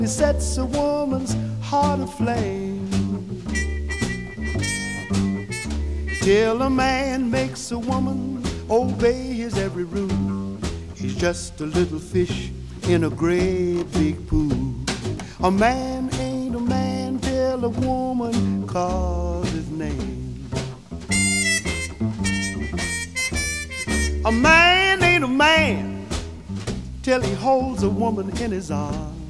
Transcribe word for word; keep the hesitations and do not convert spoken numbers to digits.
He sets a woman's heart aflame. Till a man makes a woman obey his every rule. He's just a little fish in a great big pool. A man ain't a man till a woman calls his name. A man ain't a man till he holds a woman in his arms.